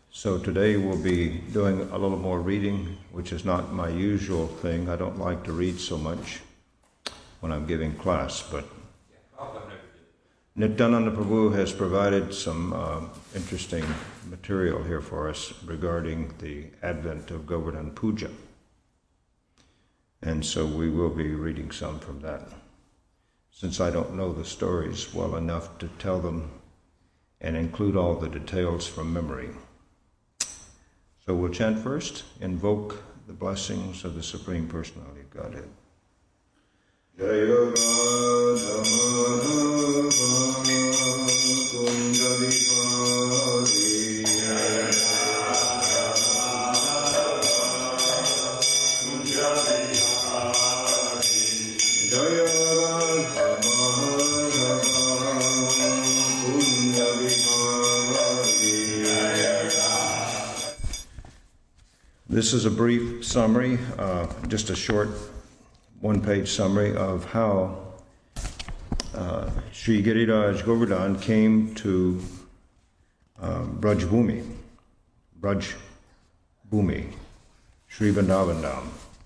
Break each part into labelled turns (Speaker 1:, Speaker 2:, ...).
Speaker 1: So today we'll be doing a little more reading, which is not my usual thing. I don't like to read so much when I'm giving class, but Nityananda Prabhu has provided some interesting material here for us regarding the advent of Govardhan Puja. And so we will be reading some from that, since I don't know the stories well enough to tell them and include all the details from memory. So we'll chant first, invoke the blessings of the Supreme Personality of Godhead. Jaya Radha Kunja Vihari Jaya Kunja Vihari Jaya Radha Kunja Vihari Jaya. This is a brief summary, just a short one-page summary of how Sri Giriraj Govardhan came to Braj Bhumi, Sri Vrindavan Dham.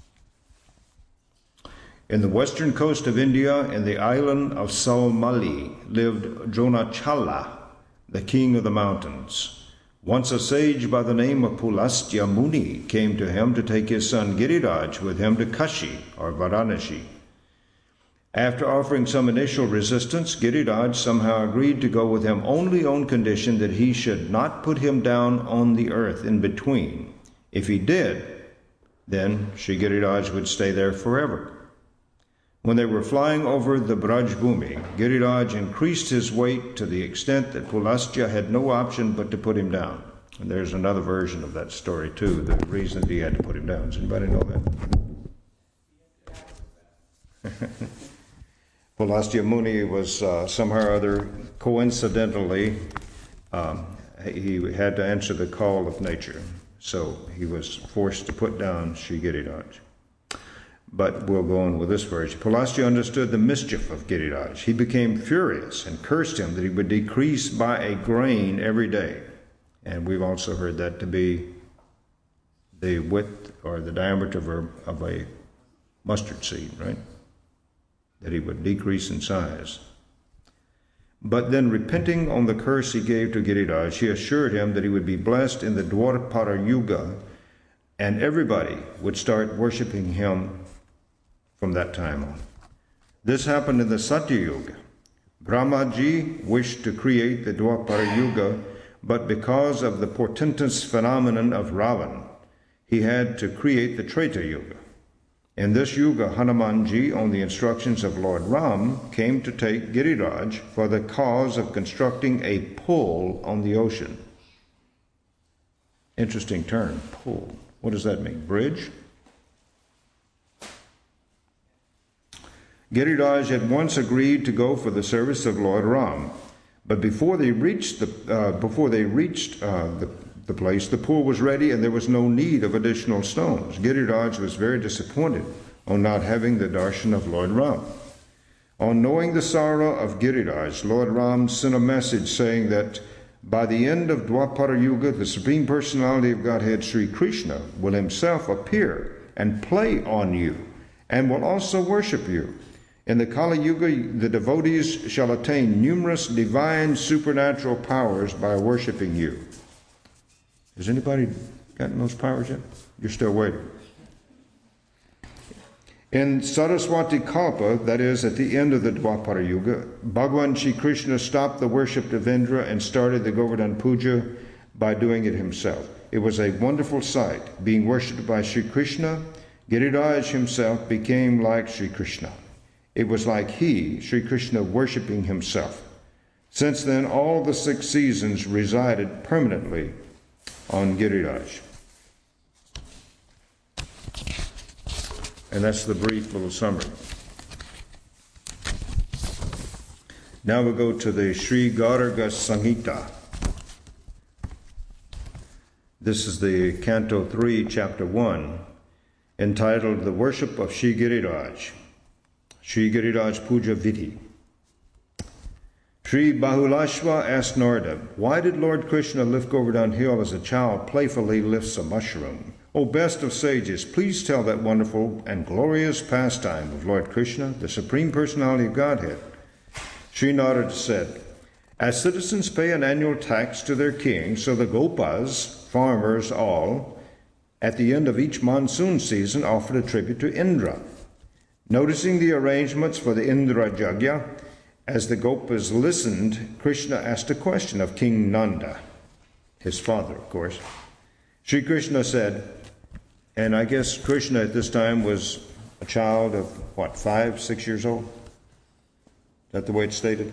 Speaker 1: In the western coast of India, in the island of Saumali, lived Dronachala, the king of the mountains. Once a sage by the name of Pulastya Muni came to him to take his son Giriraj with him to Kashi, or Varanasi. After offering some initial resistance, Giriraj somehow agreed to go with him only on condition that he should not put him down on the earth in between. If he did, then Sri Giriraj would stay there forever. When they were flying over the Braj Bhumi, Giriraj increased his weight to the extent that Pulastya had no option but to put him down. And there's another version of that story too, the reason that he had to put him down. Does anybody know that? Pulastya Muni was somehow or other, coincidentally, he had to answer the call of nature. So he was forced to put down Sri Giriraj. But we'll go on with this version. Pulastya understood the mischief of Giriraj. He became furious and cursed him that he would decrease by a grain every day. And we've also heard that to be the width or the diameter of a mustard seed, right? That he would decrease in size. But then, repenting on the curse he gave to Giriraj, he assured him that he would be blessed in the Dwapara Yuga, and everybody would start worshiping him from that time on. This happened in the Satya Yuga. Brahmaji wished to create the Dwapara Yuga, but because of the portentous phenomenon of Ravan, he had to create the Treta Yuga. In this Yuga, Hanumanji, on the instructions of Lord Ram, came to take Giriraj for the cause of constructing a pull on the ocean. Interesting term, pull. What does that mean? Bridge? Giriraj had once agreed to go for the service of Lord Ram, but before they reached the place, the pool was ready and there was no need of additional stones. Giriraj was very disappointed on not having the darshan of Lord Ram. On knowing the sorrow of Giriraj, Lord Ram sent a message saying that by the end of Dwapara Yuga, the Supreme Personality of Godhead, Sri Krishna, will himself appear and play on you and will also worship you. In the Kali Yuga, the devotees shall attain numerous divine supernatural powers by worshiping you. Has anybody gotten those powers yet? You're still waiting. In Saraswati Kalpa, that is, at the end of the Dwapara Yuga, Bhagavan Shri Krishna stopped the worship of Indra and started the Govardhan Puja by doing it himself. It was a wonderful sight. Being worshipped by Shri Krishna, Giriraj himself became like Shri Krishna. It was like he, Sri Krishna, worshipping himself. Since then, all the 6 seasons resided permanently on Giriraj. And that's the brief little summary. Now we'll go to the Sri Garga Samhita. This is the Canto 3, Chapter 1, entitled The Worship of Sri Giriraj. Sri Giriraj Puja Vidhi. Sri Bahulashva asked Narada, why did Lord Krishna lift Govardhan Hill as a child playfully lifts a mushroom? O best of sages, please tell that wonderful and glorious pastime of Lord Krishna, the Supreme Personality of Godhead. Sri Narada said, as citizens pay an annual tax to their king, so the Gopas, farmers all, at the end of each monsoon season offered a tribute to Indra. Noticing the arrangements for the Indra Yajna, as the Gopas listened, Krishna asked a question of King Nanda, his father, of course. Sri Krishna said, and I guess Krishna at this time was a child of, 5, 6 years old? Is that the way it's stated?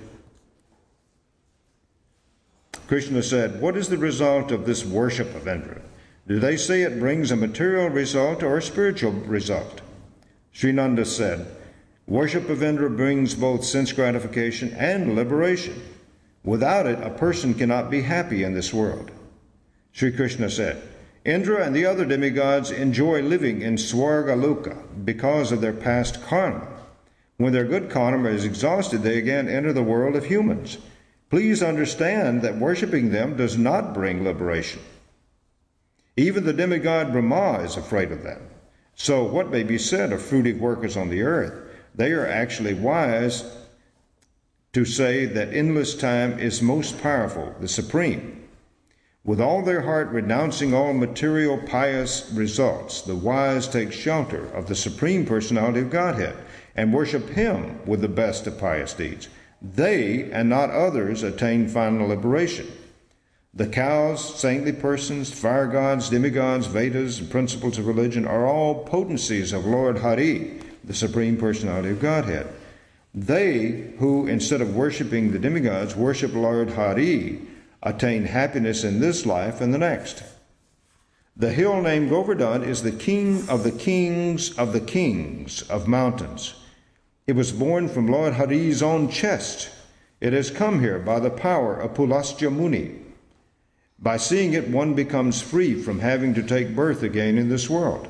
Speaker 1: Krishna said, what is the result of this worship of Indra? Do they say it brings a material result or a spiritual result? Sri Nanda said, worship of Indra brings both sense gratification and liberation. Without it, a person cannot be happy in this world. Sri Krishna said, Indra and the other demigods enjoy living in Swargaloka because of their past karma. When their good karma is exhausted, they again enter the world of humans. Please understand that worshiping them does not bring liberation. Even the demigod Brahma is afraid of them. So what may be said of fruitive workers on the earth? They are actually wise to say that endless time is most powerful, the supreme. With all their heart renouncing all material pious results, the wise take shelter of the Supreme Personality of Godhead and worship Him with the best of pious deeds. They, and not others, attain final liberation. The cows, saintly persons, fire gods, demigods, Vedas, and principles of religion are all potencies of Lord Hari, the Supreme Personality of Godhead. They who, instead of worshiping the demigods, worship Lord Hari, attain happiness in this life and the next. The hill named Govardhan is the king of the kings of the kings of mountains. It was born from Lord Hari's own chest. It has come here by the power of Pulastya Muni. By seeing it, one becomes free from having to take birth again in this world.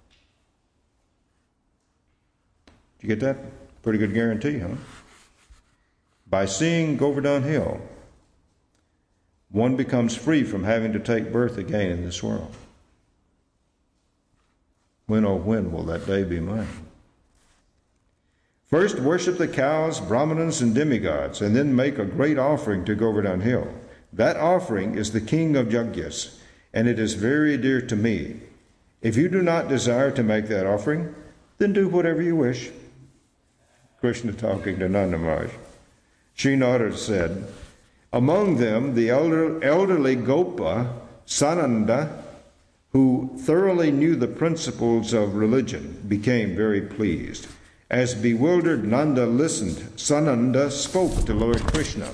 Speaker 1: Did you get that? Pretty good guarantee, huh? By seeing Govardhan Hill, one becomes free from having to take birth again in this world. When, oh, when will that day be mine? First, worship the cows, brahmanas, and demigods, and then make a great offering to Govardhan Hill. That offering is the king of yajnas, and it is very dear to me. If you do not desire to make that offering, then do whatever you wish. Krishna talking to Nanda Maharaj. Sri Narada said, among them, the elderly Gopa, Sananda, who thoroughly knew the principles of religion, became very pleased. As bewildered Nanda listened, Sananda spoke to Lord Krishna.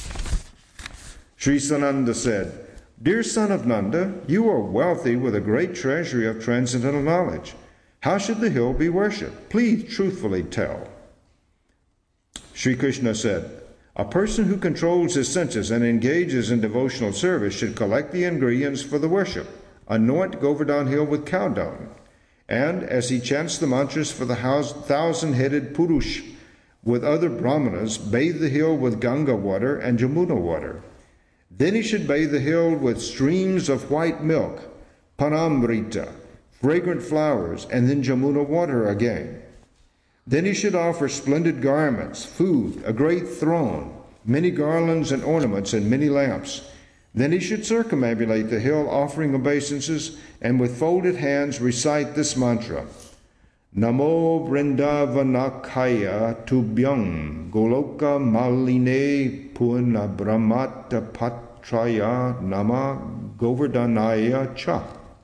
Speaker 1: Sri Sananda said, dear son of Nanda, you are wealthy with a great treasury of transcendental knowledge. How should the hill be worshipped? Please truthfully tell. Sri Krishna said, a person who controls his senses and engages in devotional service should collect the ingredients for the worship, anoint Govardhan Hill with cow dung, and as he chants the mantras for the 1,000-headed Purush with other brahmanas, bathe the hill with Ganga water and Jamuna water. Then he should bathe the hill with streams of white milk, panamrita, fragrant flowers, and then Jamuna water again. Then he should offer splendid garments, food, a great throne, many garlands and ornaments, and many lamps. Then he should circumambulate the hill, offering obeisances, and with folded hands recite this mantra. Namo Vrindavanakaya Tubhyam Goloka Maline Purna Brahmata Patraya Nama Govardhanaya Cha.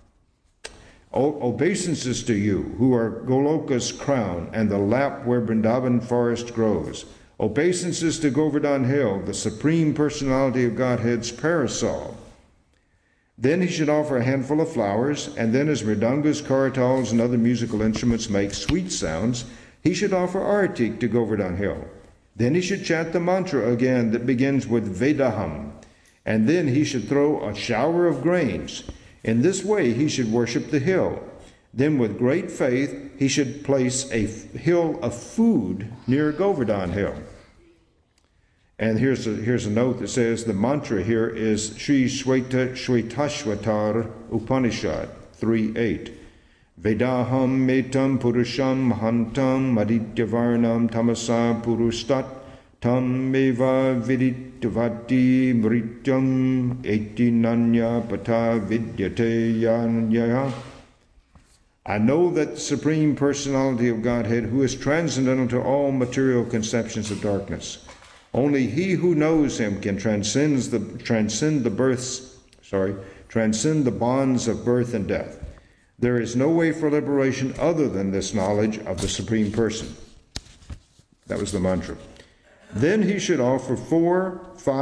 Speaker 1: Obeisances to you, who are Goloka's crown and the lap where Vrindavan forest grows. Obeisances to Govardhan Hill, the Supreme Personality of Godhead's parasol. Then he should offer a handful of flowers, and then as mridangas, karatals, and other musical instruments make sweet sounds, he should offer artik to Govardhan Hill. Then he should chant the mantra again that begins with Vedaham, and then he should throw a shower of grains. In this way he should worship the hill. Then with great faith he should place a hill of food near Govardhan Hill. And here's a note that says the mantra here is Sri Shvetashvatar Upanishad 3:8. Vedaham metam purusham mahantam adityavarnam tamasa purustat tam meva viditvati mrityam eti nanya pata vidyate yanya. I know that the Supreme Personality of Godhead, who is transcendental to all material conceptions of darkness. Only he who knows him can transcend the bonds of birth and death. There is no way for liberation other than this knowledge of the Supreme Person. That was the mantra. Then he should offer 4,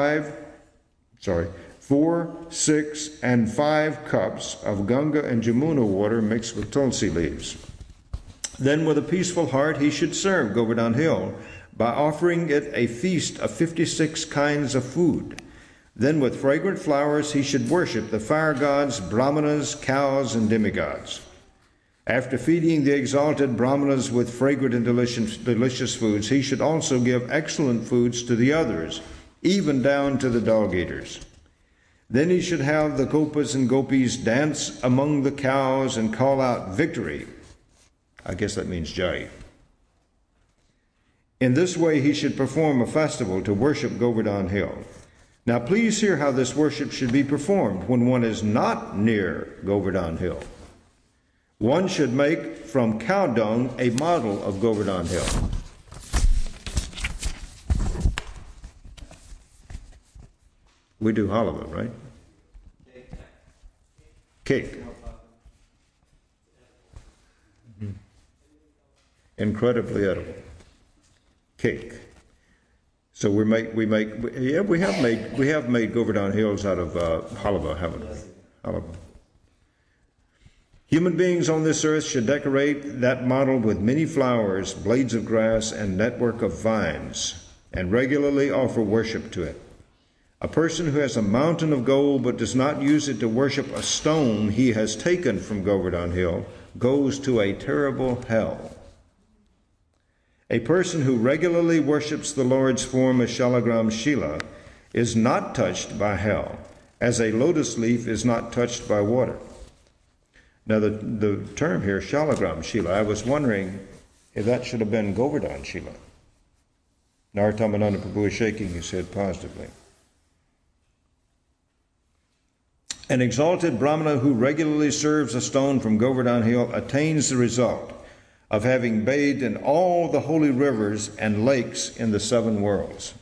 Speaker 1: 6, and 5 cups of Ganga and Jamuna water mixed with tulsi leaves. Then with a peaceful heart he should serve Govardhan Hill by offering it a feast of 56 kinds of food. Then with fragrant flowers he should worship the fire gods, brahmanas, cows, and demigods. After feeding the exalted brahmanas with fragrant and delicious foods, he should also give excellent foods to the others, even down to the dog eaters. Then he should have the gopas and gopis dance among the cows and call out victory. I guess that means jai. In this way he should perform a festival to worship Govardhan Hill. Now please hear how this worship should be performed when one is not near Govardhan Hill. One should make from cow dung a model of Govardhan Hill. We do halva, right? Cake. Mm-hmm. Incredibly edible. Cake. So we have made Govardhan Hills out of halva, haven't we? Halva. Human beings on this earth should decorate that model with many flowers, blades of grass, and network of vines, and regularly offer worship to it. A person who has a mountain of gold but does not use it to worship a stone he has taken from Govardhan Hill goes to a terrible hell. A person who regularly worships the Lord's form as Shalagram Shila is not touched by hell, as a lotus leaf is not touched by water. Now the term here, Shalagram Shila, I was wondering if that should have been Govardhan Shila. Narottam Prabhu is shaking his head positively. An exalted Brahmana who regularly serves a stone from Govardhan Hill attains the result of having bathed in all the holy rivers and lakes in the 7 worlds.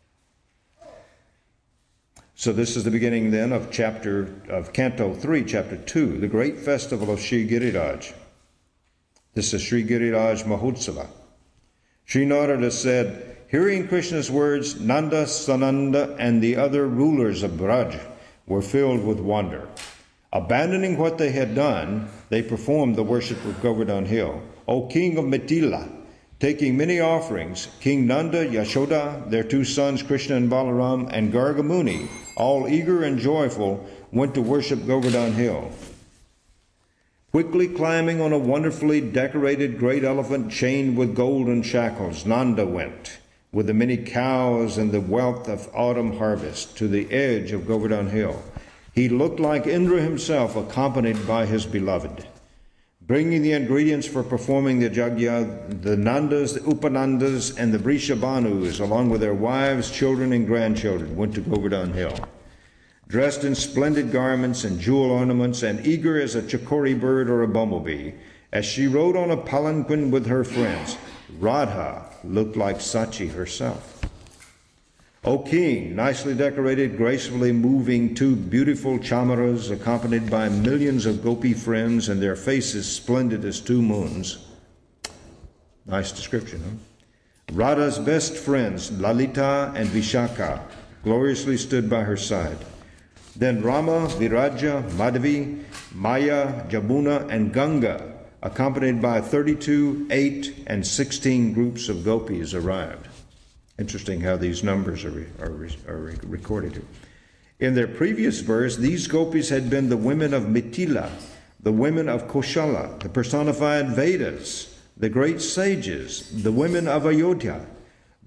Speaker 1: So this is the beginning then of Canto 3, Chapter 2, the great festival of Sri Giriraj. This is Sri Giriraj Mahotsava. Sri Narada said, hearing Krishna's words, Nanda, Sananda, and the other rulers of Braj were filled with wonder. Abandoning what they had done, they performed the worship of Govardhan Hill. O King of Mithila, taking many offerings, King Nanda, Yashoda, their 2 sons, Krishna and Balaram, and Garga Muni, all eager and joyful, went to worship Govardhan Hill. Quickly climbing on a wonderfully decorated great elephant chained with golden shackles, Nanda went, with the many cows and the wealth of autumn harvest, to the edge of Govardhan Hill. He looked like Indra himself, accompanied by his beloved. Bringing the ingredients for performing the Jagya, the Nandas, the Upanandas, and the Vrishabhanus, along with their wives, children, and grandchildren, went to Govardhan Hill. Dressed in splendid garments and jewel ornaments, and eager as a chakori bird or a bumblebee, as she rode on a palanquin with her friends, Radha looked like Sachi herself. O King, nicely decorated, gracefully moving 2 beautiful chamaras, accompanied by millions of gopi friends, and their faces splendid as 2 moons. Nice description, huh? Radha's best friends, Lalita and Vishaka, gloriously stood by her side. Then Rama, Viraja, Madhavi, Maya, Jamuna, and Ganga, accompanied by 32, 8, and 16 groups of gopis, arrived. Interesting how these numbers are recorded here. In their previous verse, these gopis had been the women of Mithila, the women of Koshala, the personified Vedas, the great sages, the women of Ayodhya,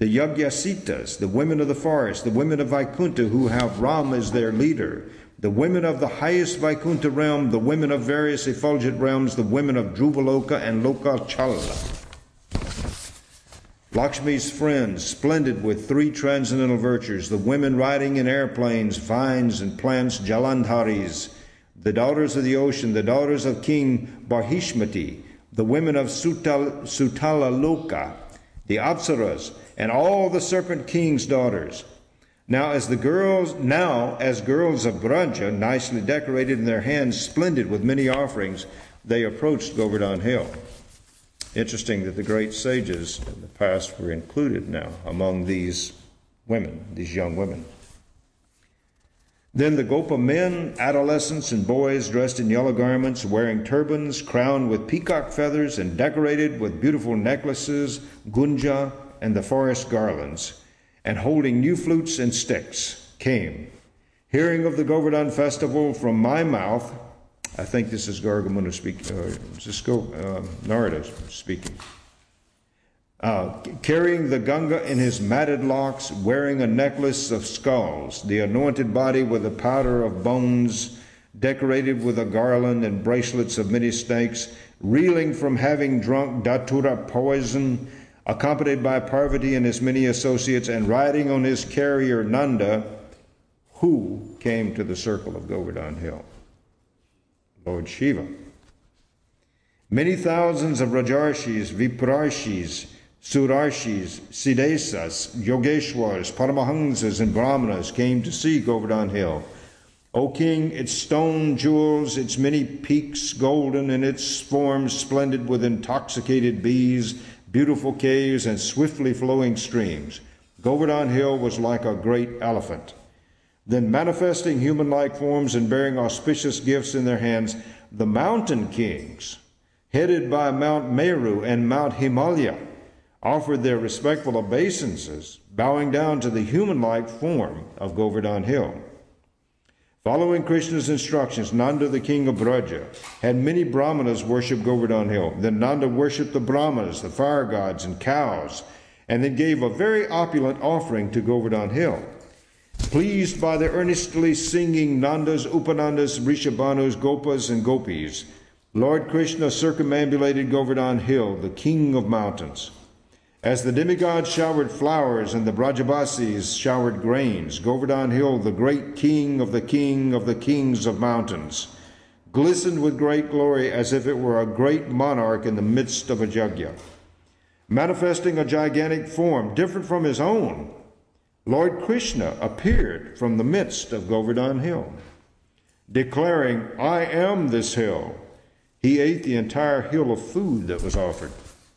Speaker 1: the Yagyasitas, the women of the forest, the women of Vaikuntha who have Ram as their leader, the women of the highest Vaikuntha realm, the women of various effulgent realms, the women of Dhruvaloka and Lokachala. Lakshmi's friends, splendid with 3 transcendental virtues, the women riding in airplanes, vines and plants, Jalandharis, the daughters of the ocean, the daughters of King Barhishmati, the women of Sutalaloka, the Apsaras, and all the serpent king's daughters. Now as girls of Braja, nicely decorated in their hands, splendid with many offerings, they approached Govardhan Hill. Interesting that the great sages in the past were included now among these women, these young women. Then the Gopa men, adolescents, and boys dressed in yellow garments, wearing turbans, crowned with peacock feathers, and decorated with beautiful necklaces, gunja, and the forest garlands, and holding new flutes and sticks, came. Hearing of the Govardhan festival from my mouth, I think this is Gargamuni speaking, Narada speaking. Carrying the Ganga in his matted locks, wearing a necklace of skulls, the anointed body with a powder of bones, decorated with a garland and bracelets of many snakes, reeling from having drunk Datura poison, accompanied by Parvati and his many associates, and riding on his carrier Nanda, who came to the circle of Govardhan Hill? Lord Shiva. Many thousands of Rajarshis, Viprarshis, Surarshis, Siddhesas, Yogeshwars, Paramahansas, and Brahmanas came to see Govardhan Hill. O King, its stone jewels, its many peaks golden, and its forms splendid with intoxicated bees, beautiful caves, and swiftly flowing streams. Govardhan Hill was like a great elephant. Then manifesting human-like forms and bearing auspicious gifts in their hands, the mountain kings, headed by Mount Meru and Mount Himalaya, offered their respectful obeisances, bowing down to the human-like form of Govardhan Hill. Following Krishna's instructions, Nanda, the king of Braja, had many Brahmanas worship Govardhan Hill. Then Nanda worshipped the Brahmanas, the fire gods, and cows, and then gave a very opulent offering to Govardhan Hill. Pleased by the earnestly singing Nandas, Upanandas, Rishabhanus, Gopas, and Gopis, Lord Krishna circumambulated Govardhan Hill, the king of mountains. As the demigods showered flowers and the Brajabasis showered grains, Govardhan Hill, the great king of the kings of mountains, glistened with great glory as if it were a great monarch in the midst of a yajna. Manifesting a gigantic form different from his own, Lord Krishna appeared from the midst of Govardhan Hill, declaring, I am this hill. He ate the entire hill of food that was offered.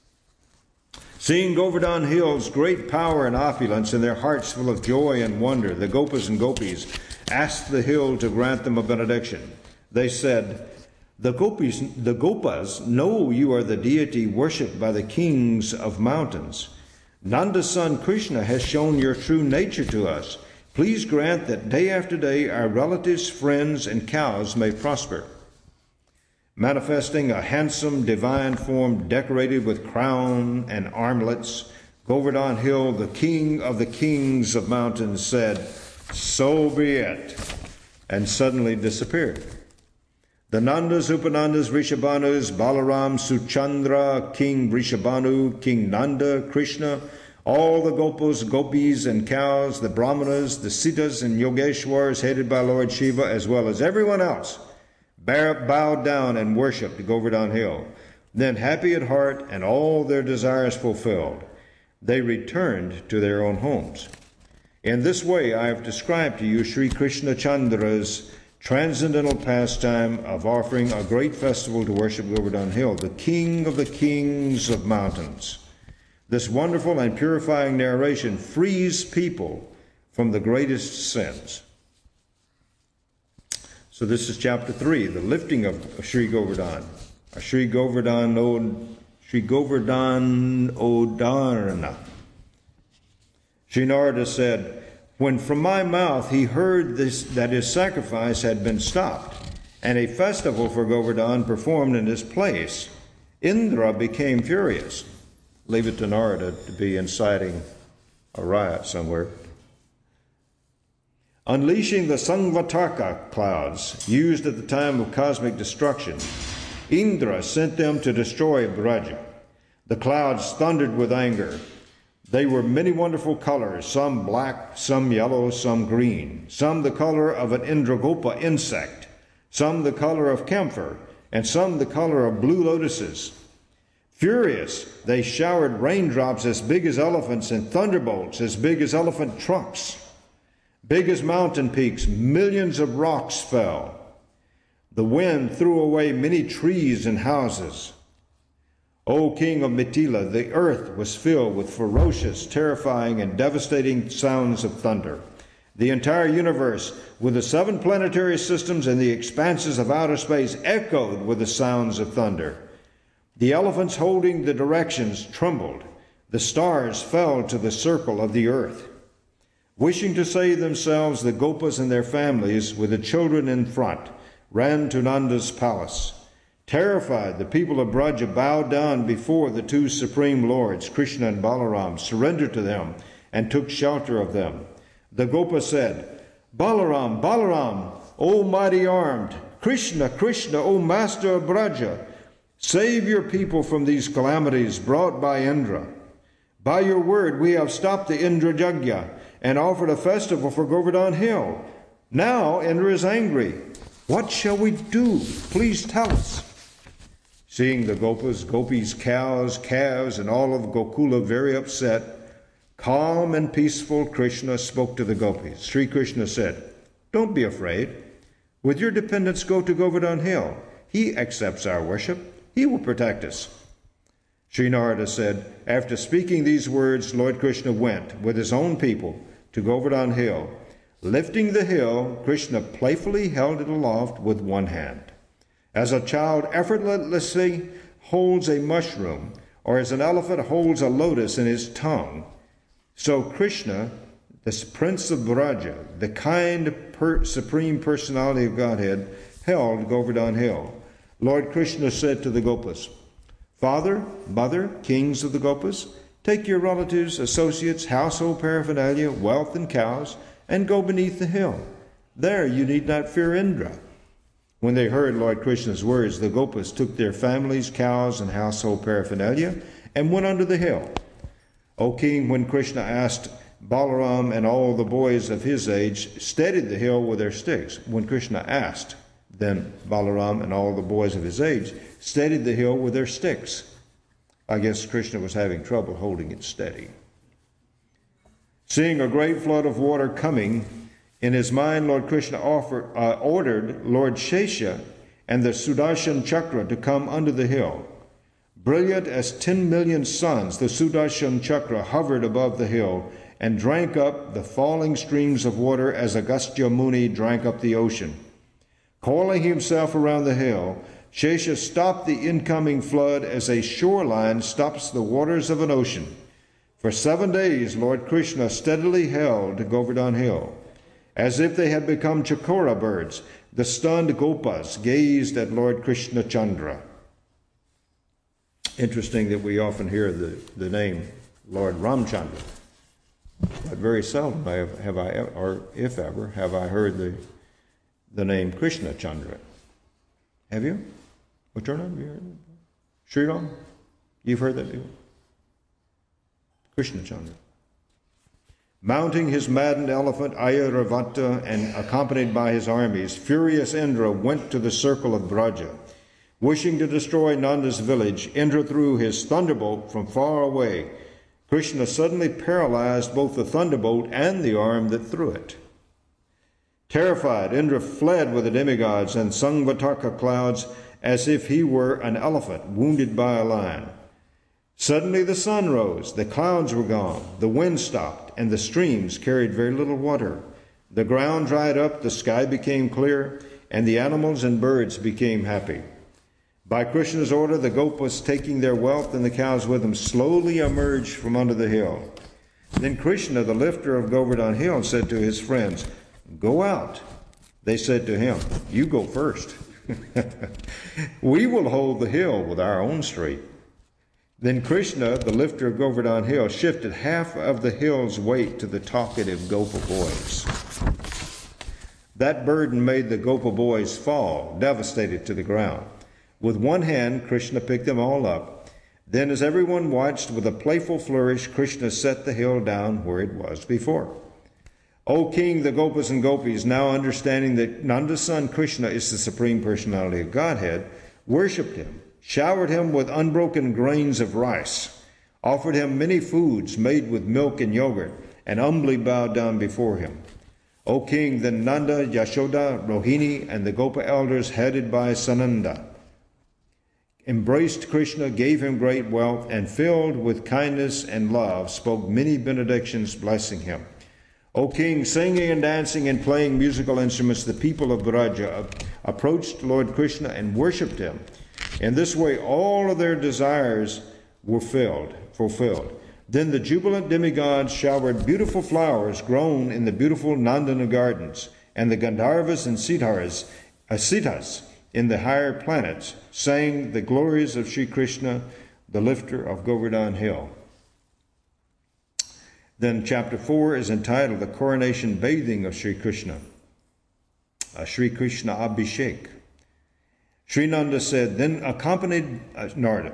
Speaker 1: Seeing Govardhan Hill's great power and opulence, and their hearts full of joy and wonder, the Gopas and Gopis asked the hill to grant them a benediction. They said, the Gopas know you are the deity worshipped by the kings of mountains. Nanda's son Krishna has shown your true nature to us. Please grant that day after day our relatives, friends, and cows may prosper. Manifesting a handsome divine form decorated with crown and armlets, Govardhan Hill, the king of the kings of mountains, said, so be it, and suddenly disappeared. The Nandas, Upanandas, Rishabhanus, Balaram, Suchandra, King Rishabhanu, King Nanda, Krishna, all the Gopas, Gopis, and cows, the Brahmanas, the Siddhas, and Yogeshwars headed by Lord Shiva, as well as everyone else, bowed down and worshipped Govardhan Hill. Then, happy at heart and all their desires fulfilled, they returned to their own homes. In this way, I have described to you Sri Krishna Chandra's transcendental pastime of offering a great festival to worship Govardhan Hill, the king of the kings of mountains. This wonderful and purifying narration frees people from the greatest sins. So this is chapter 3, the lifting of Sri Govardhan. Sri Govardhan Odarana. Sri Narada said, when from my mouth he heard that his sacrifice had been stopped, and a festival for Govardhan performed in his place, Indra became furious. Leave it to Narada to be inciting a riot somewhere. Unleashing the Sangvataka clouds used at the time of cosmic destruction, Indra sent them to destroy Braja. The clouds thundered with anger. They were many wonderful colors, some black, some yellow, some green, some the color of an Indragopa insect, some the color of camphor, and some the color of blue lotuses. Furious, they showered raindrops as big as elephants and thunderbolts as big as elephant trunks. Big as mountain peaks, millions of rocks fell. The wind threw away many trees and houses. O king of Mithila, the earth was filled with ferocious, terrifying, and devastating sounds of thunder. The entire universe, with the 7 planetary systems and the expanses of outer space, echoed with the sounds of thunder. The elephants holding the directions trembled. The stars fell to the circle of the earth. Wishing to save themselves, the Gopas and their families, with the children in front, ran to Nanda's palace. Terrified, the people of Braja bowed down before the 2 supreme lords, Krishna and Balaram, surrendered to them, and took shelter of them. The Gopa said, Balaram, Balaram, O mighty armed, Krishna, Krishna, O master of Braja, save your people from these calamities brought by Indra. By your word we have stopped the Indra Yajna and offered a festival for Govardhan Hill. Now Indra is angry. What shall we do? Please tell us. Seeing the Gopas, gopis, cows, calves, and all of Gokula very upset, calm and peaceful, Krishna spoke to the gopis. Sri Krishna said, Don't be afraid. With your dependents go to Govardhan Hill. He accepts our worship. He will protect us. Sri Narada said, after speaking these words, Lord Krishna went with his own people to Govardhan Hill. Lifting the hill, Krishna playfully held it aloft with one hand. As a child effortlessly holds a mushroom, or as an elephant holds a lotus in his tongue, so Krishna, the Prince of Braja, the kind Supreme Personality of Godhead, held Govardhan Hill. Lord Krishna said to the Gopas, Father, mother, kings of the Gopas, take your relatives, associates, household paraphernalia, wealth, and cows, and go beneath the hill. There you need not fear Indra. When they heard Lord Krishna's words, the Gopas took their families, cows, and household paraphernalia and went under the hill. O king, when Krishna asked, Balaram and all the boys of his age steadied the hill with their sticks. When Krishna asked, then Balaram and all the boys of his age steadied the hill with their sticks. I guess Krishna was having trouble holding it steady. Seeing a great flood of water coming, in his mind Lord Krishna ordered Lord Shesha and the Sudarshan Chakra to come under the hill. Brilliant as 10 million suns, the Sudarshan Chakra hovered above the hill and drank up the falling streams of water as Agastya Muni drank up the ocean. Coiling himself around the hill, Shesha stopped the incoming flood as a shoreline stops the waters of an ocean. For 7 days, Lord Krishna steadily held Govardhan Hill. As if they had become chakora birds, the stunned Gopas gazed at Lord Krishna Chandra. Interesting that we often hear the name Lord Ramchandra, but very seldom have I, or if ever, have I heard the name Krishna Chandra. Have you? What's your name? Have you heard it? Sri Ram? You've heard that before? Krishna Chandra. Mounting his maddened elephant Ayaravata and accompanied by his armies, furious Indra went to the circle of Braja. Wishing to destroy Nanda's village, Indra threw his thunderbolt from far away. Krishna suddenly paralyzed both the thunderbolt and the arm that threw it. Terrified, Indra fled with the demigods and Sangvataka clouds as if he were an elephant wounded by a lion. Suddenly the sun rose, the clouds were gone, the wind stopped, and the streams carried very little water. The ground dried up, the sky became clear, and the animals and birds became happy. By Krishna's order, the Gopas, taking their wealth and the cows with them, slowly emerged from under the hill. Then Krishna, the lifter of Govardhan Hill, said to his friends, "Go out." They said to him, "You go first." "We will hold the hill with our own strength." Then Krishna, the lifter of Govardhan Hill, shifted half of the hill's weight to the talkative Gopa boys. That burden made the Gopa boys fall, devastated to the ground. With one hand, Krishna picked them all up. Then, as everyone watched, with a playful flourish, Krishna set the hill down where it was before. O King, the Gopas and Gopis, now understanding that Nanda's son Krishna is the Supreme Personality of Godhead, worshipped him, showered him with unbroken grains of rice, offered him many foods made with milk and yogurt, and humbly bowed down before him. O King, then Nanda, Yashoda, Rohini, and the Gopa elders headed by Sananda embraced Krishna, gave him great wealth, and filled with kindness and love, spoke many benedictions blessing him. O King, singing and dancing and playing musical instruments, the people of Braja approached Lord Krishna and worshipped him. In this way, all of their desires were fulfilled. Then the jubilant demigods showered beautiful flowers grown in the beautiful Nandana gardens, and the Gandharvas and Siddhas in the higher planets sang the glories of Sri Krishna, the lifter of Govardhan Hill. Then chapter 4 is entitled The Coronation Bathing of Sri Krishna, Sri Krishna Abhishek. Sri Narada said, then accompanied by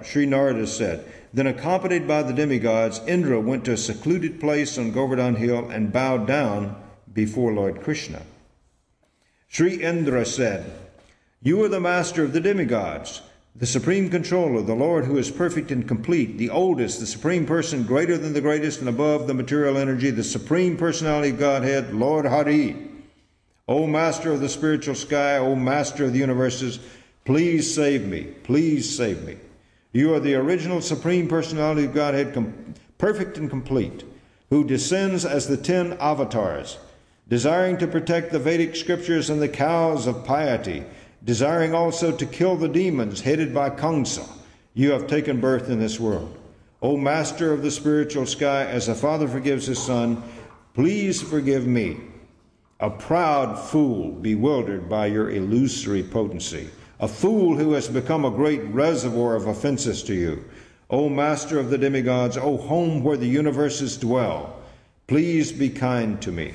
Speaker 1: the demigods, Indra went to a secluded place on Govardhan Hill and bowed down before Lord Krishna. Sri Indra said, you are the master of the demigods, the supreme controller, the Lord who is perfect and complete, the oldest, the supreme person, greater than the greatest and above the material energy, the supreme personality of Godhead, Lord Hari. O master of the spiritual sky, O master of the universes, please save me, please save me. You are the original supreme personality of Godhead, perfect and complete, who descends as the 10 avatars, desiring to protect the Vedic scriptures and the cows of piety, desiring also to kill the demons headed by Kamsa. You have taken birth in this world. O master of the spiritual sky, as a father forgives his son, please forgive me, a proud fool bewildered by your illusory potency, a fool who has become a great reservoir of offenses to you. O master of the demigods, O home where the universes dwell, please be kind to me.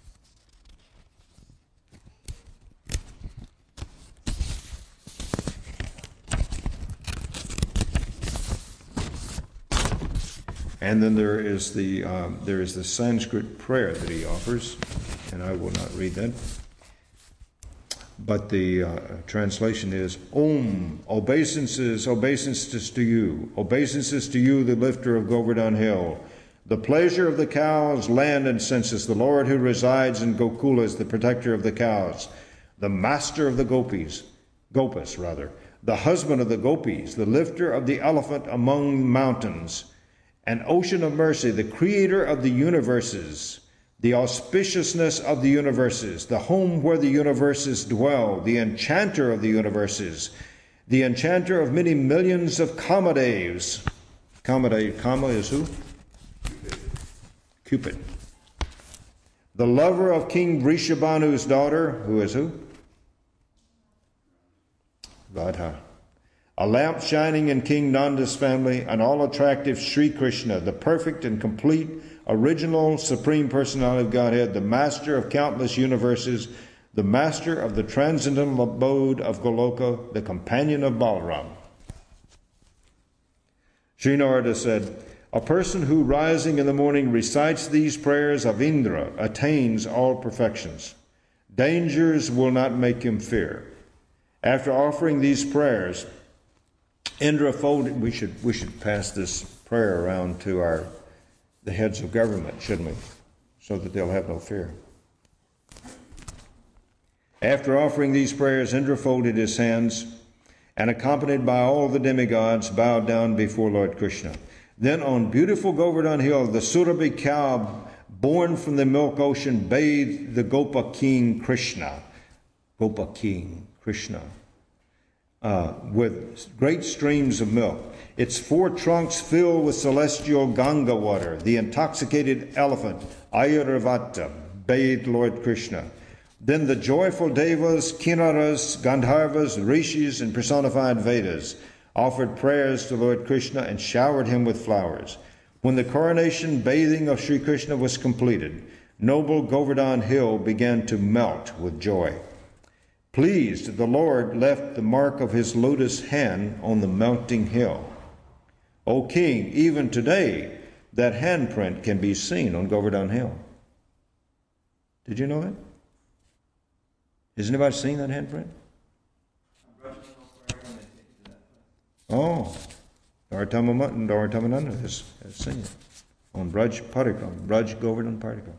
Speaker 1: And then there is the Sanskrit prayer that he offers, and I will not read that. But the translation is, Om, obeisances to you, the lifter of Govardhan Hill, the pleasure of the cows, land and senses, the Lord who resides in Gokula is the protector of the cows, the master of the Gopas, the husband of the Gopis, the lifter of the elephant among mountains, an ocean of mercy, the creator of the universes, the auspiciousness of the universes, the home where the universes dwell, the enchanter of the universes, the enchanter of many millions of Kamadevs. Kama is who? Cupid. The lover of King Vrishabhanu's daughter, who is who? Radha. A lamp shining in King Nanda's family, an all-attractive Sri Krishna, the perfect and complete, original, supreme personality of Godhead, the master of countless universes, the master of the transcendental abode of Goloka, the companion of Balaram. Sri Narada said, a person who rising in the morning recites these prayers of Indra attains all perfections. Dangers will not make him fear. After offering these prayers, Indra folded. We should pass this prayer around to the heads of government, shouldn't we? So that they'll have no fear. After offering these prayers, Indra folded his hands and, accompanied by all the demigods, bowed down before Lord Krishna. Then on beautiful Govardhan Hill, the Surabhi cow, born from the milk ocean, bathed the Gopa king Krishna. Gopa king Krishna. With great streams of milk. Its 4 trunks filled with celestial Ganga water. The intoxicated elephant, Ayuravata, bathed Lord Krishna. Then the joyful Devas, Kinnaras, Gandharvas, Rishis, and personified Vedas, offered prayers to Lord Krishna, and showered him with flowers. When the coronation bathing of Sri Krishna was completed, noble Govardhan Hill began to melt with joy. Pleased, the Lord left the mark of his lotus hand on the melting hill. O king, even today, that handprint can be seen on Govardhan Hill. Did you know that? Has anybody seen that handprint? Oh, Dharitamananda has seen it on Braj Parikram, Braj Govardhan Parikram.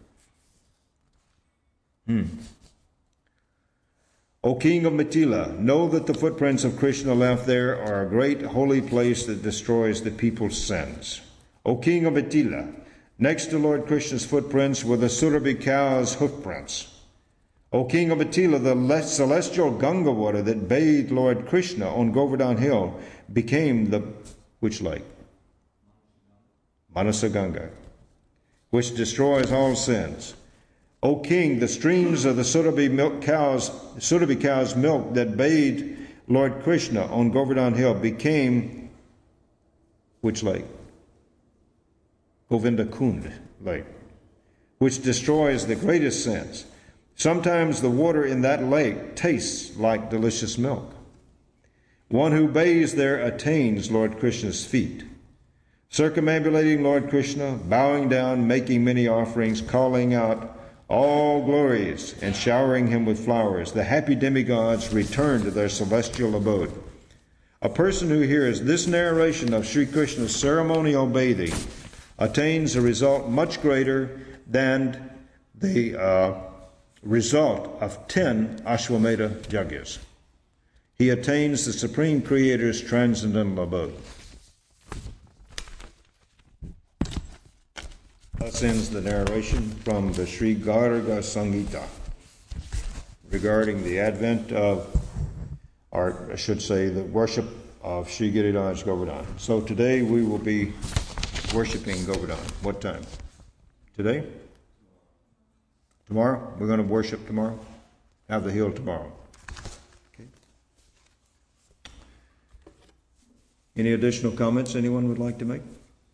Speaker 1: O king of Mithila, know that the footprints of Krishna left there are a great holy place that destroys the people's sins. O king of Mithila, next to Lord Krishna's footprints were the Surabhi cow's hoofprints. O king of Mithila, the celestial Ganga water that bathed Lord Krishna on Govardhan Hill became the which lake? Manasa Ganga, which destroys all sins. O king, the streams of the Surabhi cow's milk that bathed Lord Krishna on Govardhan Hill became which lake? Govinda Kund lake, which destroys the greatest sins. Sometimes the water in that lake tastes like delicious milk. One who bathes there attains Lord Krishna's feet. Circumambulating Lord Krishna, bowing down, making many offerings, calling out all glories, and showering him with flowers, the happy demigods return to their celestial abode. A person who hears this narration of Sri Krishna's ceremonial bathing attains a result much greater than the result of 10 Ashwamedha Yagyas. He attains the Supreme Creator's transcendental abode. Thus ends the narration from the Sri Garga Samhita regarding the advent of, or I should say, the worship of Sri Giriraj Govardhan. So today we will be worshiping Govardhan. What time? Today? Tomorrow? We're going to worship tomorrow? Have the hill tomorrow. Okay. Any additional comments anyone would like to make?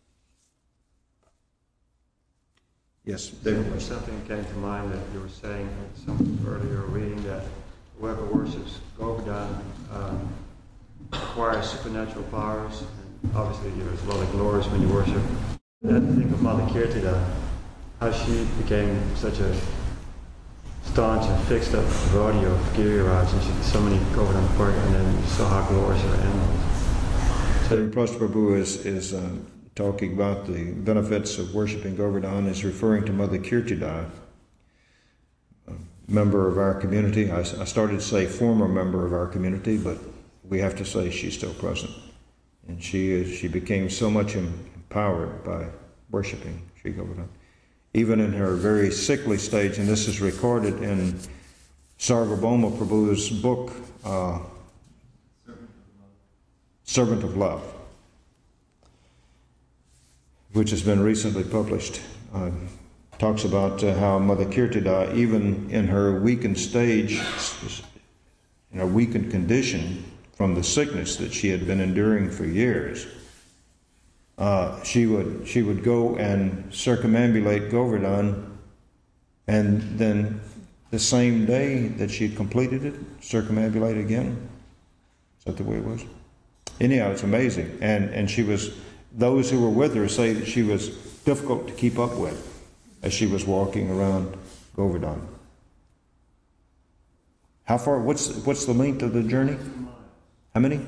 Speaker 1: Yes, David.
Speaker 2: Something came to mind that you were saying in some earlier reading that whoever worships Govardhan acquires supernatural powers. And obviously, there's a lot of glories when you worship. And think of Mother Kirtida, how she became such a staunch and fixed up devotee of Giriraj, and she did so many Govardhan work, and then you saw how glorious her end was.
Speaker 1: So Prabhu is talking about the benefits of worshiping Govardhan, is referring to Mother Kirtida, a member of our community. I started to say former member of our community, but we have to say she's still present. And she became so much empowered by worshiping Sri Govardhan. Even in her very sickly stage, and this is recorded in Sarvabhauma Prabhu's book, Servant of Love, which has been recently published, talks about how Mother Kirtida, even in her weakened stage, in a weakened condition from the sickness that she had been enduring for years, she would go and circumambulate Govardhan, and then the same day that she had completed it, circumambulate again. Is that the way it was? Anyhow, it's amazing. And she was, those who were with her say that she was difficult to keep up with as she was walking around Govardhan. How far, what's the length of the journey? How many?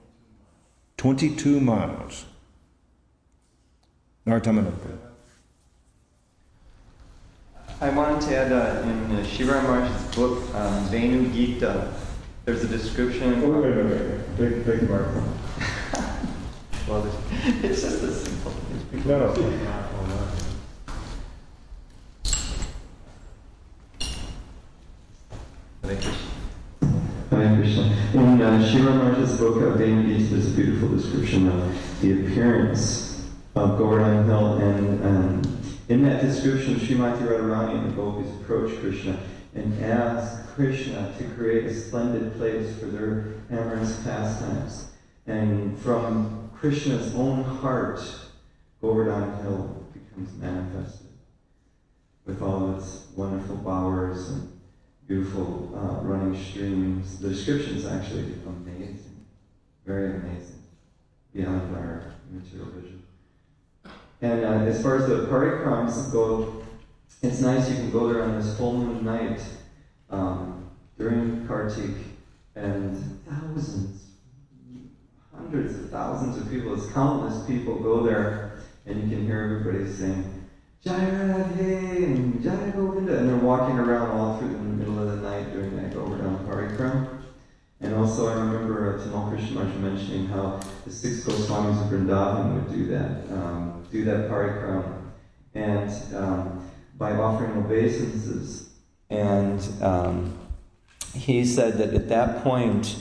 Speaker 1: 22 miles. Nartamananda.
Speaker 3: I wanted to add in Shiva Maharaj's book, Venu Gita, there's a description.
Speaker 1: Wait. Big mark.
Speaker 3: Well, it's just a simple.
Speaker 1: No.
Speaker 3: Hare Krishna. In Shiva Maharaj's book, Venu Gita, there's a beautiful description of the appearance of Govardhan Hill, and in that description, Srimati Radharani and the gopis approach Krishna and ask Krishna to create a splendid place for their amorous pastimes. And from Krishna's own heart, Govardhan Hill becomes manifested with all its wonderful bowers and beautiful running streams. The description's actually amazing, very amazing, beyond our material vision. And as far as the parikrams go, it's nice, you can go there on this full moon night during Kartik, and thousands, hundreds of thousands of people, it's countless people go there, and you can hear everybody saying, Jai Radhe and Jai Govinda, and they're walking around all through the middle of the night doing that Govardhan Parikram. And also I remember Tamal Krishna Maharaj mentioning how the 6 Goswamis of Vrindavan would do that Parikram, and by offering obeisances. And he said that at that point,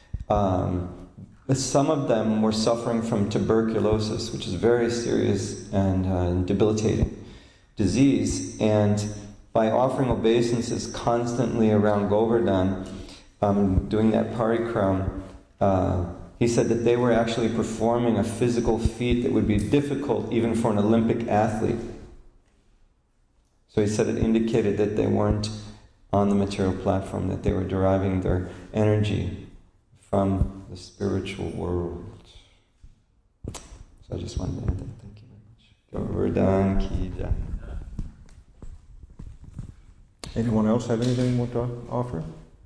Speaker 3: some of them were suffering from tuberculosis, which is a very serious and debilitating disease. And by offering obeisances constantly around Govardhan, doing that parikram, he said that they were actually performing a physical feat that would be difficult even for an Olympic athlete. So he said it indicated that they weren't on the material platform, that they were deriving their energy from the spiritual world. So I just wanted to add that. Thank you very much. Govardhan Ki Jai.
Speaker 1: Anyone else have anything more to offer?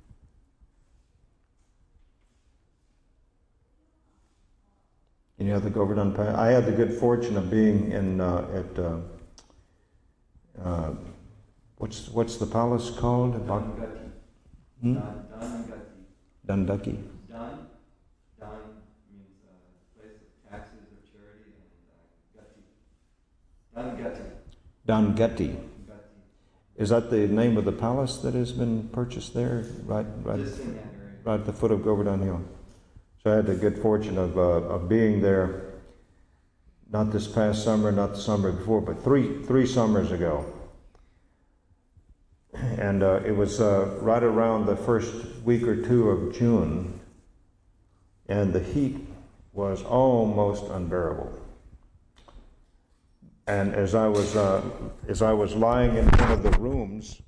Speaker 1: Any other Govardhan? I had the good fortune of being in what's the palace called? Dandaki.
Speaker 3: Dan means place of taxes or charity, and Gati.
Speaker 1: Dangati. Is that the name of the palace that has been purchased there, right at the foot of Govardhan Hill? So I had the good fortune of being there, not this past summer, not the summer before, but three summers ago. And it was right around the first week or two of June, and the heat was almost unbearable. And as I was lying in one of the rooms,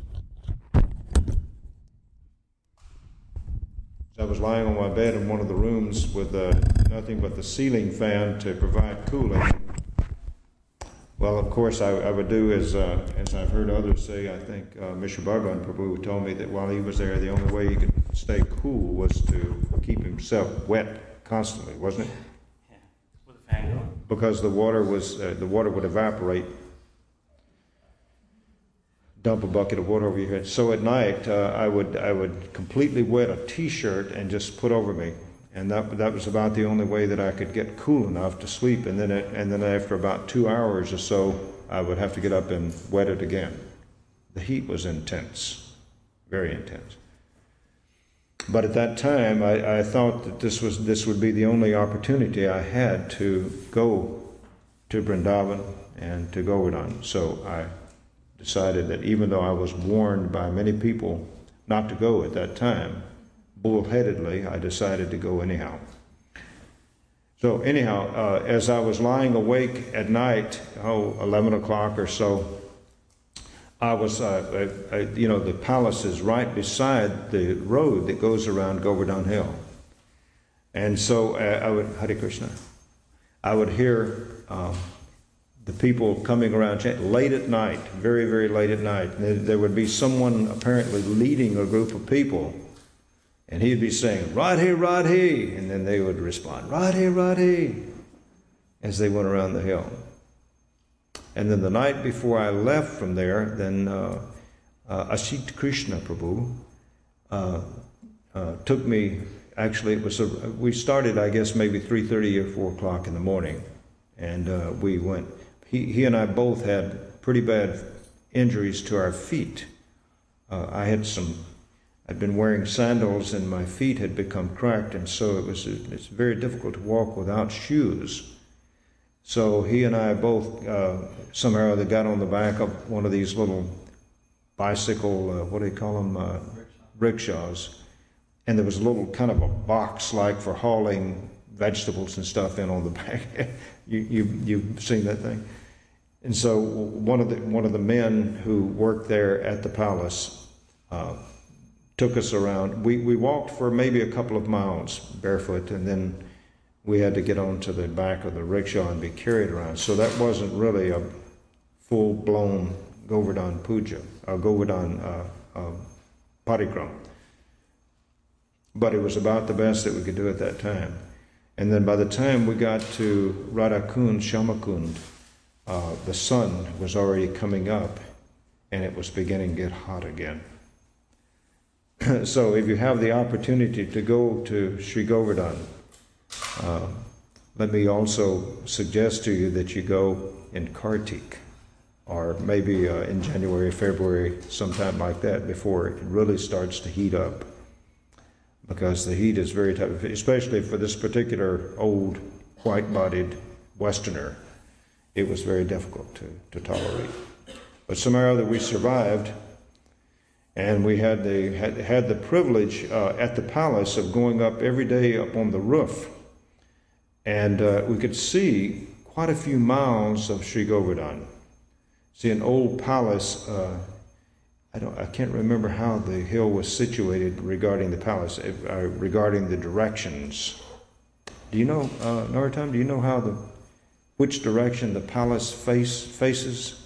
Speaker 1: I was lying on my bed in one of the rooms with nothing but the ceiling fan to provide cooling. Well, of course, I would do as I've heard others say. I think Mishra Bhagavan Prabhu told me that while he was there, the only way he could stay cool was to keep himself wet constantly, wasn't it?
Speaker 4: Yeah, with a fan going.
Speaker 1: Because the water would evaporate. Dump a bucket of water over your head. So at night, I would completely wet a T-shirt and just put over me, and that was about the only way that I could get cool enough to sleep. And then after about 2 hours or so, I would have to get up and wet it again. The heat was intense, very intense. But at that time, I thought that this would be the only opportunity I had to go to Vrindavan and to Govardhan. So I decided that even though I was warned by many people not to go at that time, bullheadedly, I decided to go anyhow. So anyhow, as I was lying awake at night, 11 o'clock or so, I was, the palace is right beside the road that goes around Govardhan Hill. And so Hare Krishna, I would hear the people coming around late at night, very, very late at night. And there would be someone apparently leading a group of people, and he'd be saying, Radhe, Radhe, and then they would respond, Radhe, Radhe, as they went around the hill. And then the night before I left from there, then Asit Krishna Prabhu took me, actually we started, I guess, maybe 3:30 or 4 o'clock in the morning, and we went. He and I both had pretty bad injuries to our feet. I'd been wearing sandals and my feet had become cracked, and so it's very difficult to walk without shoes. So he and I both somehow or other got on the back of one of these little bicycle, what do you call them? Rickshaws. And there was a little kind of a box like for hauling vegetables and stuff in on the back. You've seen that thing. And so one of the men who worked there at the palace took us around. We walked for maybe a couple of miles barefoot, and then we had to get onto the back of the rickshaw and be carried around. So that wasn't really a full-blown Govardhan Puja, Govardhan Parikram. But it was about the best that we could do at that time. And then by the time we got to Radhakund, Shamakund, the sun was already coming up and it was beginning to get hot again. So if you have the opportunity to go to Sri Govardhan, let me also suggest to you that you go in Kartik, or maybe in January, February, sometime like that, before it really starts to heat up. Because the heat is very tough, especially for this particular old, white-bodied Westerner. It was very difficult to tolerate. But somehow or other we survived, and we had the privilege at the palace of going up every day up on the roof. And we could see quite a few miles of Sri Govardhan. See an old palace. I can't remember how the hill was situated regarding the palace, regarding the directions. Do you know, Narottam, do you know which direction the palace faces?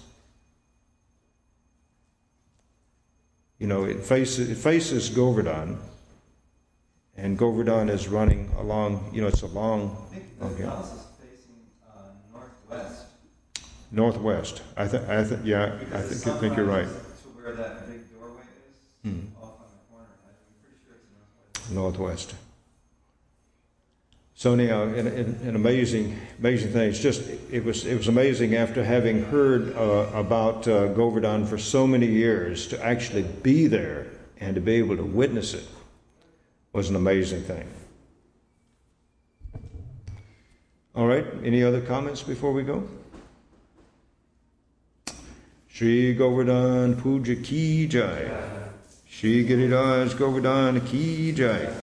Speaker 1: You know, it faces Govardhan, and Govardhan is running along, it's a long...
Speaker 3: I think the palace is facing northwest.
Speaker 1: Northwest. I think you're right.
Speaker 3: To where that big doorway is, off on the corner. I'm pretty sure it's northwest.
Speaker 1: Northwest. So anyhow, an amazing thing. It's just it was amazing after having heard about Govardhan for so many years, to actually be there and to be able to witness it was an amazing thing. All right. Any other comments before we go? Shri Govardhan Puja Ki Jai. Shri Giriraj Govardhan Ki Jai.